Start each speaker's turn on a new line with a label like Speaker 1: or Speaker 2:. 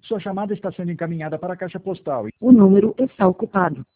Speaker 1: Sua chamada está sendo encaminhada para a caixa postal.
Speaker 2: O número está ocupado.